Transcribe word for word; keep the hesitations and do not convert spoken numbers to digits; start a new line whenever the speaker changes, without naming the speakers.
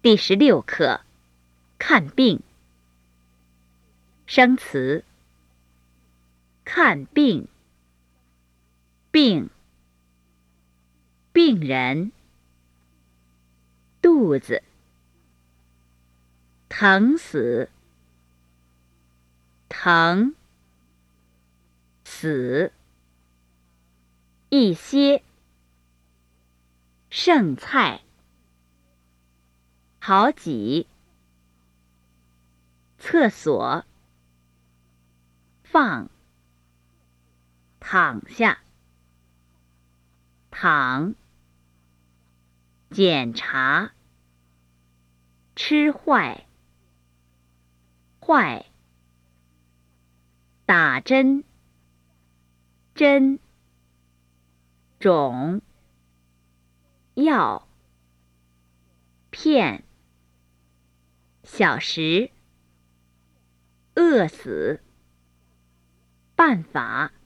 第十六课，看病。生词：看病、病、病人、肚子、疼死、疼、死、一些、剩菜、好几、厕所、放、躺下、躺、检查、吃坏、坏、打针、针、肿、药、骗、小时、饿死、办法。